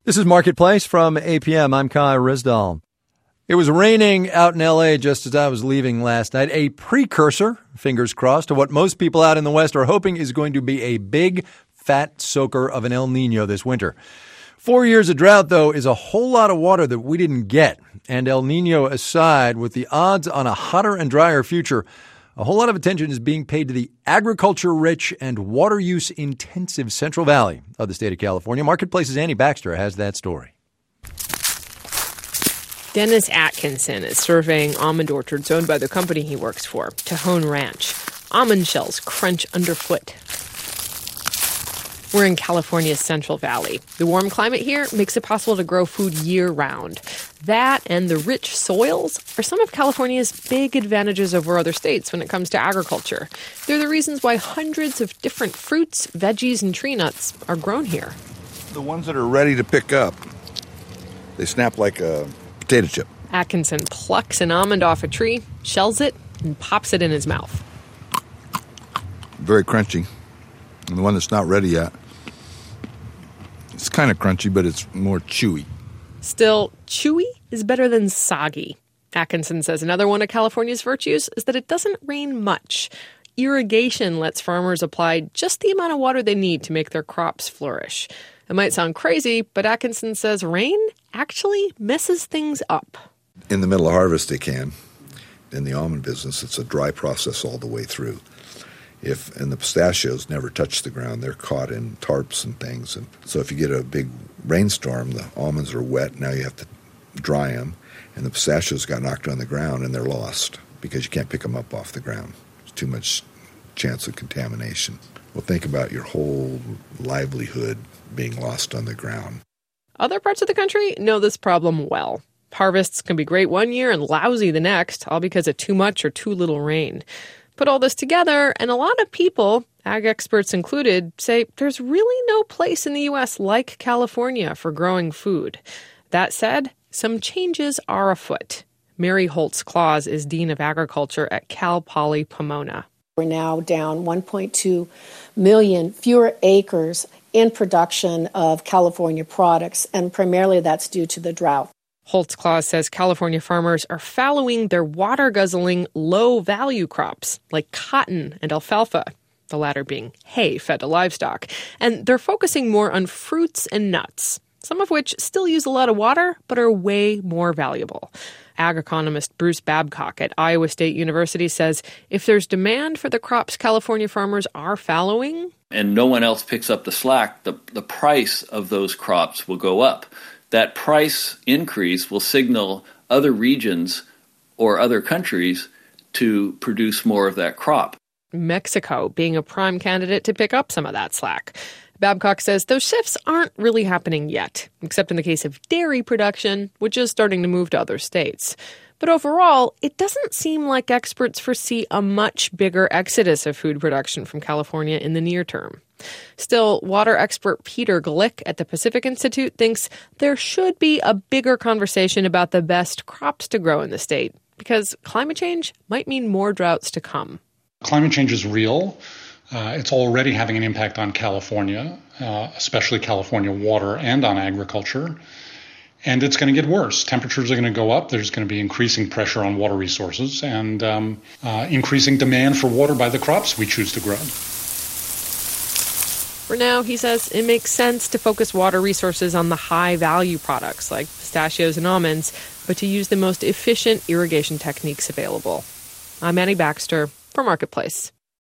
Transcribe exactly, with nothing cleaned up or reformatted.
This is Marketplace from A P M. I'm Kai Risdall. It was raining out in L A just as I was leaving last night. A precursor, fingers crossed, to what most people out in the West are hoping is going to be a big, fat soaker of an El Nino this winter. Four years of drought, though, is a whole lot of water that we didn't get. And El Nino aside, with the odds on a hotter and drier future, a whole lot of attention is being paid to the agriculture-rich and water-use-intensive Central Valley of the state of California. Marketplace's Annie Baxter has that story. Dennis Atkinson is surveying almond orchards owned by the company he works for, Tejon Ranch. Almond shells crunch underfoot. We're in California's Central Valley. The warm climate here makes it possible to grow food year-round. That and the rich soils are some of California's big advantages over other states when it comes to agriculture. They're the reasons why hundreds of different fruits, veggies, and tree nuts are grown here. The ones that are ready to pick up, they snap like a potato chip. Atkinson plucks an almond off a tree, shells it, and pops it in his mouth. Very crunchy. And the one that's not ready yet, it's kind of crunchy, but it's more chewy. Still, chewy is better than soggy. Atkinson says another one of California's virtues is that it doesn't rain much. Irrigation lets farmers apply just the amount of water they need to make their crops flourish. It might sound crazy, but Atkinson says rain actually messes things up. In the middle of harvest, they can. In the almond business, it's a dry process all the way through. If and the pistachios never touch the ground, they're caught in tarps and things. And so if you get a big rainstorm, the almonds are wet. Now you have to dry them, and the pistachios got knocked on the ground and they're lost because you can't pick them up off the ground. There's too much chance of contamination. Well, think about your whole livelihood being lost on the ground. Other parts of the country know this problem well. Harvests can be great one year and lousy the next, all because of too much or too little rain. Put all this together, and a lot of people, ag experts included, say there's really no place in the U S like California for growing food. That said, some changes are afoot. Mary Holtz-Claus is Dean of Agriculture at Cal Poly Pomona. We're now down one point two million fewer acres in production of California products, and primarily that's due to the drought. Holtz-Claus says California farmers are fallowing their water-guzzling, low-value crops like cotton and alfalfa, the latter being hay fed to livestock. And they're focusing more on fruits and nuts, some of which still use a lot of water but are way more valuable. Ag economist Bruce Babcock at Iowa State University says if there's demand for the crops California farmers are fallowing, and no one else picks up the slack, the, the price of those crops will go up. That price increase will signal other regions or other countries to produce more of that crop. Mexico being a prime candidate to pick up some of that slack. Babcock says those shifts aren't really happening yet, except in the case of dairy production, which is starting to move to other states. But overall, it doesn't seem like experts foresee a much bigger exodus of food production from California in the near term. Still, water expert Peter Glick at the Pacific Institute thinks there should be a bigger conversation about the best crops to grow in the state, because climate change might mean more droughts to come. Climate change is real. Uh, it's already having an impact on California, uh, especially California water and on agriculture. And it's going to get worse. Temperatures are going to go up. There's going to be increasing pressure on water resources and um, uh, increasing demand for water by the crops we choose to grow. For now, he says, it makes sense to focus water resources on the high-value products like pistachios and almonds, but to use the most efficient irrigation techniques available. I'm Annie Baxter for Marketplace.